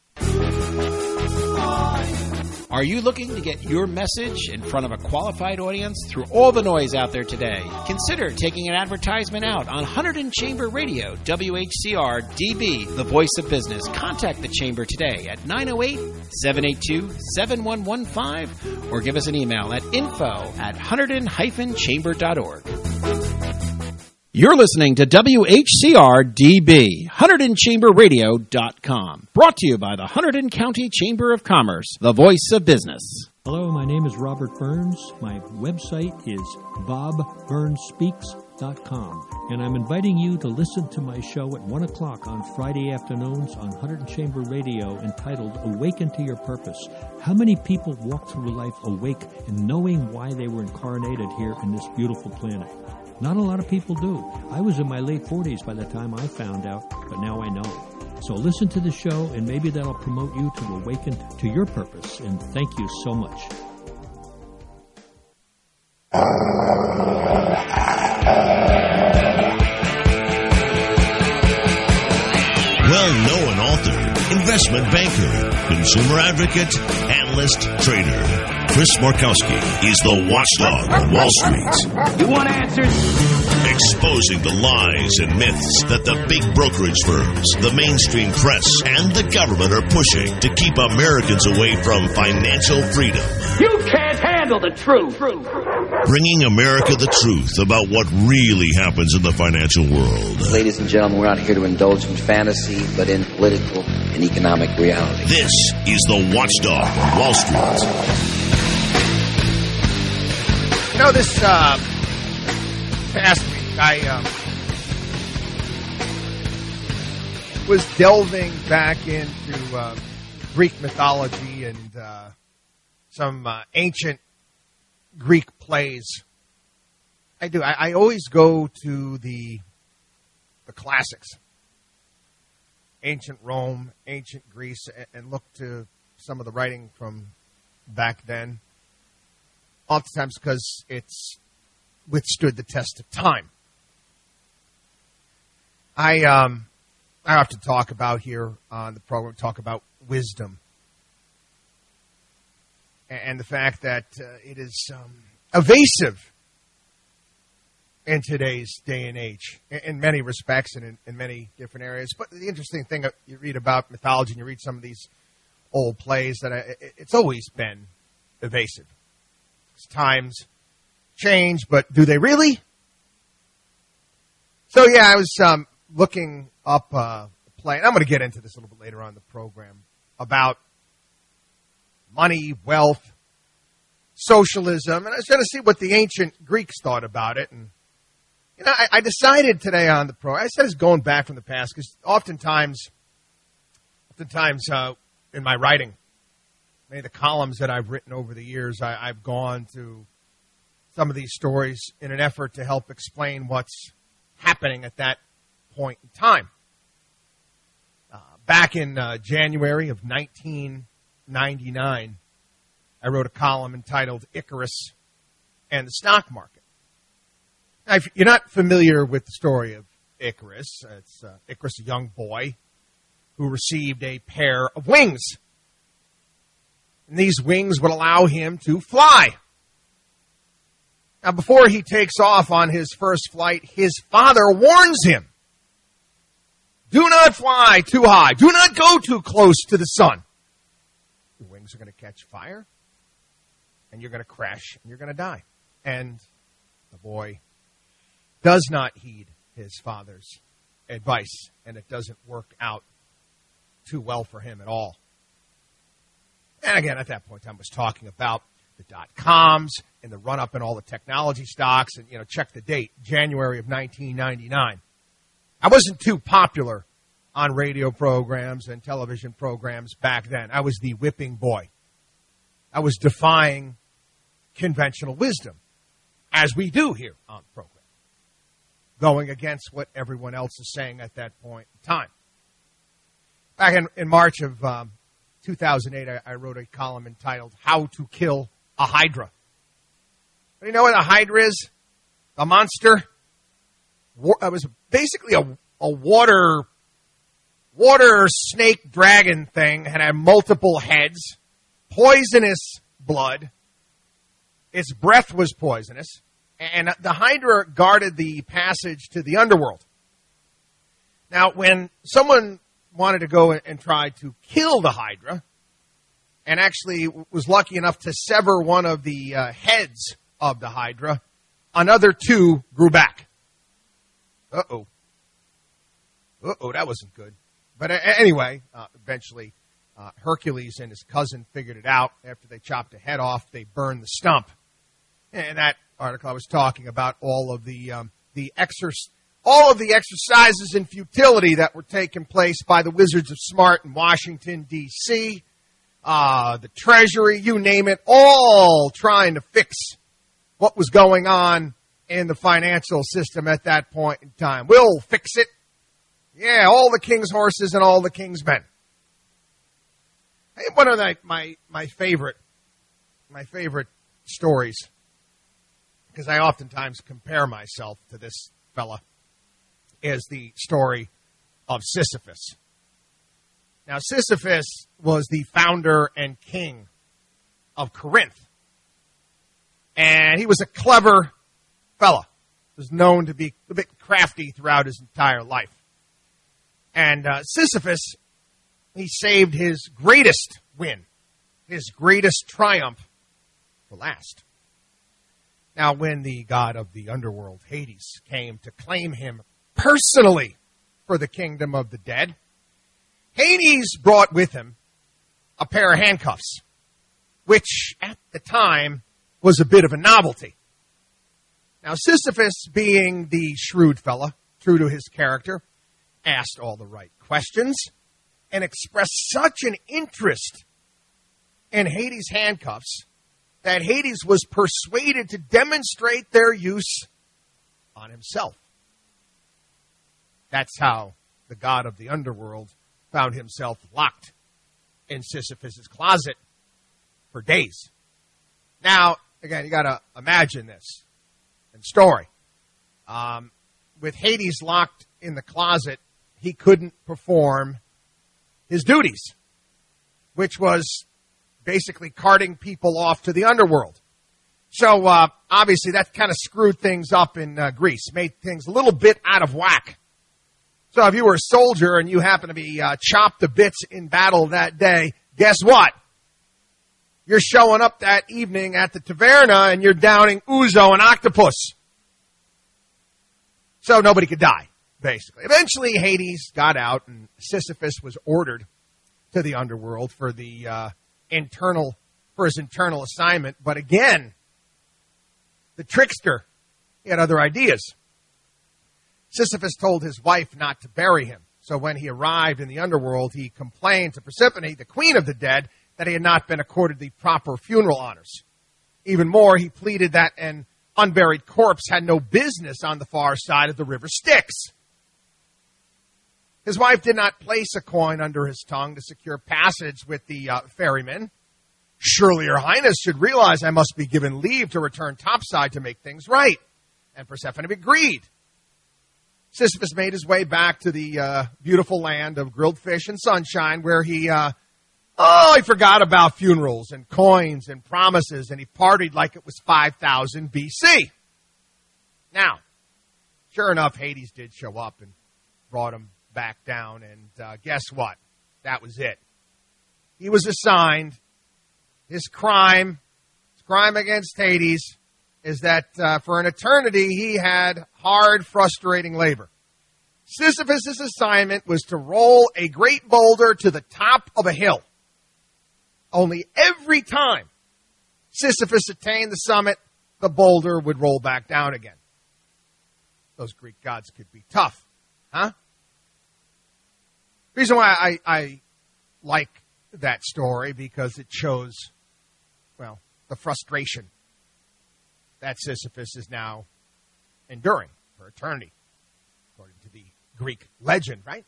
Are you looking to get your message in front of a qualified audience through all the noise out there today? Consider taking an advertisement out on Hunterdon Chamber Radio, W H C R D B, the voice of business. Contact the Chamber today at nine oh eight, seven eight two, seven one one five or give us an email at info at hunterdon dash chamber dot org. You're listening to W H C R D B, Hunterdon Chamber Radio dot com. Brought to you by the Hunterdon County Chamber of Commerce, the voice of business. Hello, my name is Robert Burns. My website is bob burns speaks dot com. And I'm inviting you to listen to my show at one o'clock on Friday afternoons on Hunterdon Chamber Radio entitled Awaken to Your Purpose. How many people walk through life awake and knowing why they were incarnated here in this beautiful planet? Not a lot of people do. I was in my late forties by the time I found out, but now I know. So listen to the show, and maybe that'll promote you to awaken to your purpose. And thank you so much. Well-known author, investment banker, consumer advocate, analyst, trader. Chris Markowski is the watchdog on Wall Street. You want answers? Exposing the lies and myths that the big brokerage firms, the mainstream press, and the government are pushing to keep Americans away from financial freedom. You can't handle the truth. Bringing America the truth about what really happens in the financial world. Ladies and gentlemen, we're not here to indulge in fantasy, but in political and economic reality. This is the Watchdog on Wall Street. You know, this uh, past week, I um, was delving back into uh, Greek mythology and uh, some uh, ancient Greek plays. I do. I, I always go to the the classics, ancient Rome, ancient Greece, and, and look to some of the writing from back then. Oftentimes because it's withstood the test of time. I um, I have to talk about here on the program, talk about wisdom. And the fact that uh, it is um, evasive in today's day and age, in many respects and in, in many different areas. But the interesting thing, you read about mythology and you read some of these old plays, that I, it's always been evasive. Times change, but do they really? So, yeah, I was um, looking up uh, a play, and I'm going to get into this a little bit later on in the program, about money, wealth, socialism, and I was going to see what the ancient Greeks thought about it. And you know, I, I decided today on the program, I said it's going back from the past, because oftentimes, oftentimes uh, in my writing, many of the columns that I've written over the years, I, I've gone to some of these stories in an effort to help explain what's happening at that point in time. Uh, back in uh, January of nineteen ninety-nine, I wrote a column entitled Icarus and the Stock Market. Now, if you're not familiar with the story of Icarus, it's uh, Icarus, a young boy who received a pair of wings. And these wings would allow him to fly. Now, before he takes off on his first flight, his father warns him. Do not fly too high. Do not go too close to the sun. Your wings are going to catch fire, and you're going to crash, and you're going to die. And the boy does not heed his father's advice, and it doesn't work out too well for him at all. And again, at that point, I was talking about the dot-coms and the run-up in all the technology stocks, and, you know, check the date, January of nineteen ninety-nine. I wasn't too popular on radio programs and television programs back then. I was the whipping boy. I was defying conventional wisdom, as we do here on the program, going against what everyone else is saying at that point in time. Back in, in March of um, two thousand eight, I, I wrote a column entitled, How to Kill a Hydra. But you know what a Hydra is? A monster? It was basically a, a water, water snake dragon thing, and had multiple heads, poisonous blood. Its breath was poisonous, and the Hydra guarded the passage to the underworld. Now, when someone wanted to go and try to kill the Hydra, and actually was lucky enough to sever one of the uh, heads of the Hydra, another two grew back. Uh-oh. Uh-oh, that wasn't good. But uh, anyway, uh, eventually uh, Hercules and his cousin figured it out. After they chopped a head off, they burned the stump. And that article I was talking about all of the um, the exerc- all of the exercises in futility that were taking place by the Wizards of Smart in Washington, D C, uh, the Treasury, you name it, all trying to fix what was going on in the financial system at that point in time. We'll fix it. Yeah, all the king's horses and all the king's men. Hey, one of the, my my favorite my favorite stories, because I oftentimes compare myself to this fella, is the story of Sisyphus. Now, Sisyphus was the founder and king of Corinth. And he was a clever fella. He was known to be a bit crafty throughout his entire life. And uh, Sisyphus, he saved his greatest win, his greatest triumph for last. Now, when the god of the underworld, Hades, came to claim him personally for the kingdom of the dead, Hades brought with him a pair of handcuffs, which at the time was a bit of a novelty. Now, Sisyphus, being the shrewd fella, true to his character, asked all the right questions and expressed such an interest in Hades' handcuffs that Hades was persuaded to demonstrate their use on himself. That's how the god of the underworld found himself locked in Sisyphus' closet for days. Now, again, you got to imagine this in story. Um, with Hades locked in the closet, he couldn't perform his duties, which was basically carting people off to the underworld. So, uh, obviously, that kind of screwed things up in uh, Greece, made things a little bit out of whack. So if you were a soldier and you happen to be uh, chopped to bits in battle that day, guess what? You're showing up that evening at the taverna and you're downing ouzo and octopus. So nobody could die, basically. Eventually, Hades got out and Sisyphus was ordered to the underworld for the uh, internal, for his internal assignment. But again, the trickster, he had other ideas. Sisyphus told his wife not to bury him. So when he arrived in the underworld, he complained to Persephone, the queen of the dead, that he had not been accorded the proper funeral honors. Even more, he pleaded that an unburied corpse had no business on the far side of the river Styx. His wife did not place a coin under his tongue to secure passage with the uh, ferryman. Surely your highness should realize I must be given leave to return topside to make things right. And Persephone agreed. Sisyphus made his way back to the uh, beautiful land of grilled fish and sunshine, where he, uh, oh, he forgot about funerals and coins and promises, and he partied like it was five thousand B C. Now, sure enough, Hades did show up and brought him back down, and uh, guess what? That was it. He was assigned. His crime, his crime against Hades, is that uh, for an eternity he had hard, frustrating labor. Sisyphus' assignment was to roll a great boulder to the top of a hill. Only every time Sisyphus attained the summit, the boulder would roll back down again. Those Greek gods could be tough, huh? The reason why I, I like that story, because it shows, well, the frustration that Sisyphus is now enduring for eternity, according to the Greek legend, right?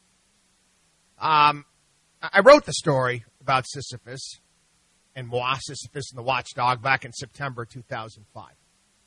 Um, I wrote the story about Sisyphus and Moi, Sisyphus and the Watchdog, back in September two thousand five.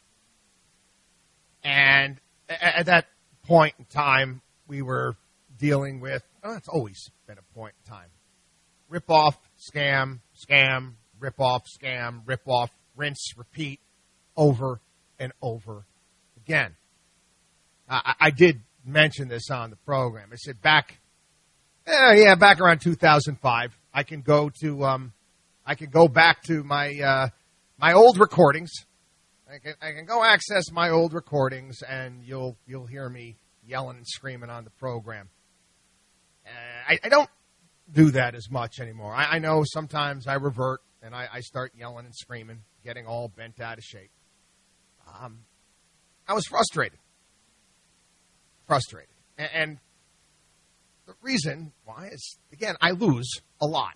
And at that point in time, we were dealing with, oh, it's always been a point in time, rip-off, scam, scam, rip-off, scam, rip-off, rinse, repeat, over and over again. I, I did mention this on the program. I said back, eh, yeah, back around two thousand five, I can go to, um, I can go back to my uh, my old recordings. I can I can go access my old recordings, and you'll you'll hear me yelling and screaming on the program. Uh, I, I don't do that as much anymore. I, I know sometimes I revert and I, I start yelling and screaming, getting all bent out of shape. Um, I was frustrated. Frustrated. And, and the reason why is, again, I lose a lot.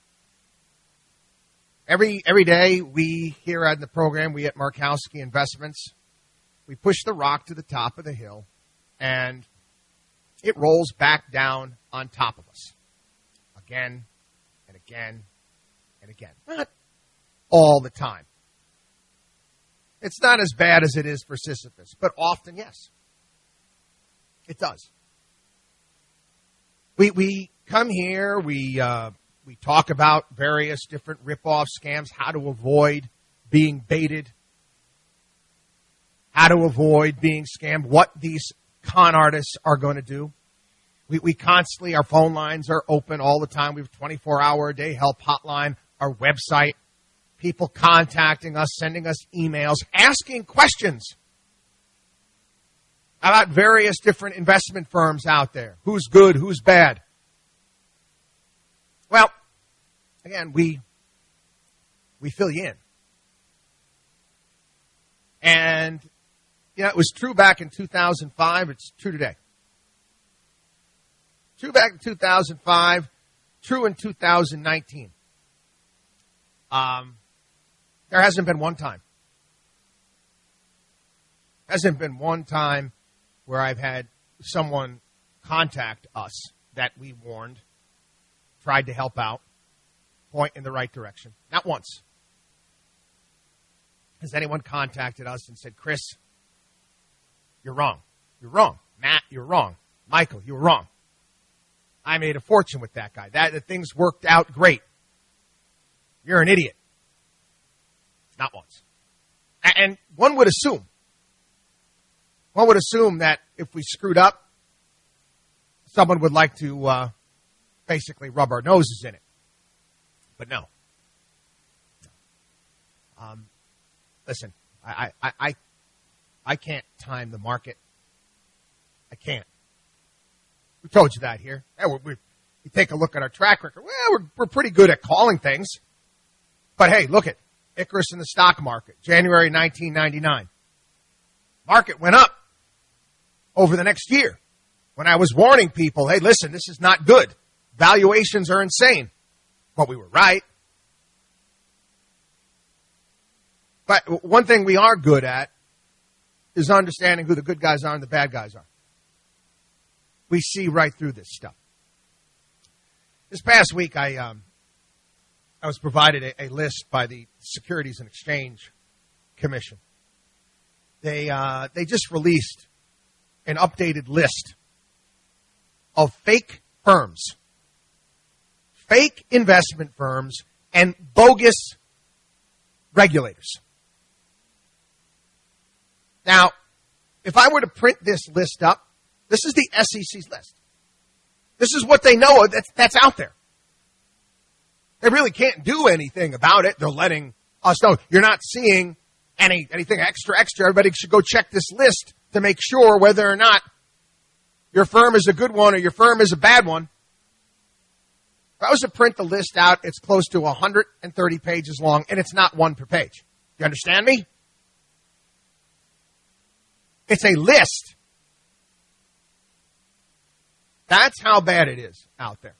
Every every day we here at the program, we at Markowski Investments, we push the rock to the top of the hill, and it rolls back down on top of us. Again and again and again. Not all the time. It's not as bad as it is for Sisyphus, but often, yes. It does. We we come here, we uh, we talk about various different rip-off scams, how to avoid being baited, how to avoid being scammed, what these con artists are going to do. We we constantly, our phone lines are open all the time. We have a twenty-four hour a day help hotline, our website, people contacting us, sending us emails, asking questions about various different investment firms out there. Who's good, who's bad? Well, again, we we fill you in. And, you know, it was true back in two thousand five. It's true today. True back in two thousand five. True in two thousand nineteen. Um, there hasn't been one time. Hasn't been one time where I've had someone contact us that we warned, tried to help out, point in the right direction. Not once. Has anyone contacted us and said, Chris, you're wrong. You're wrong. Matt, you're wrong. Michael, you were wrong. I made a fortune with that guy. That the things worked out great. You're an idiot. Not once. And one would assume, one would assume that if we screwed up, someone would like to uh, basically rub our noses in it. But no. Um, listen, I, I, I, I can't time the market. I can't. We told you that here. Yeah, we, we, we take a look at our track record. Well, we're, we're pretty good at calling things. But hey, look at Icarus in the stock market, January nineteen ninety-nine. Market went up over the next year. When I was warning people, hey, listen, this is not good. Valuations are insane. But we were right. But one thing we are good at is understanding who the good guys are and the bad guys are. We see right through this stuff. This past week, I um, I was provided a, a list by the Securities and Exchange Commission. They uh, they just released an updated list of fake firms, fake investment firms, and bogus regulators. Now, if I were to print this list up, this is the S E C's list. This is what they know that's, that's out there. They really can't do anything about it. They're letting us know. You're not seeing any anything extra, extra. Everybody should go check this list to make sure whether or not your firm is a good one or your firm is a bad one. If I was to print the list out, it's close to one hundred thirty pages long, and it's not one per page. You understand me? It's a list. That's how bad it is out there.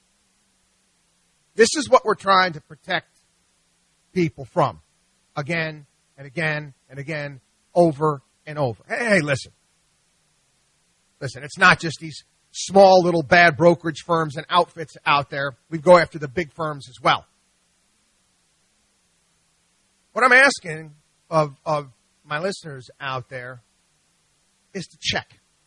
This is what we're trying to protect people from. Again and again and again, over and over. Hey, hey, listen. Listen, it's not just these small little bad brokerage firms and outfits out there. We go after the big firms as well. What I'm asking of, of my listeners out there is to check.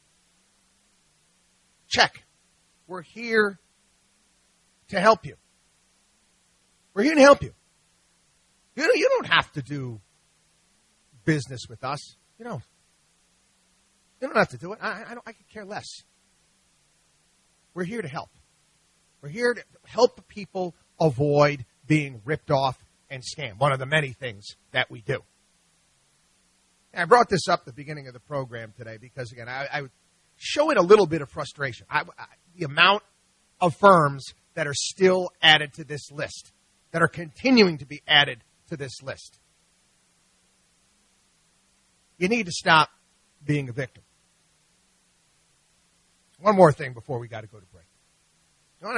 Check. We're here to help you. We're here to help you. You don't, you don't have to do business with us. You don't. You don't have to do it. I, I, don't, I could care less. We're here to help. We're here to help people avoid being ripped off and scammed. One of the many things that we do. And I brought this up at the beginning of the program today because, again, I, I showing a little bit of frustration. I, I, the amount of firms that are still added to this list, that are continuing to be added to this list. You need to stop being a victim. One more thing before we got to go to break.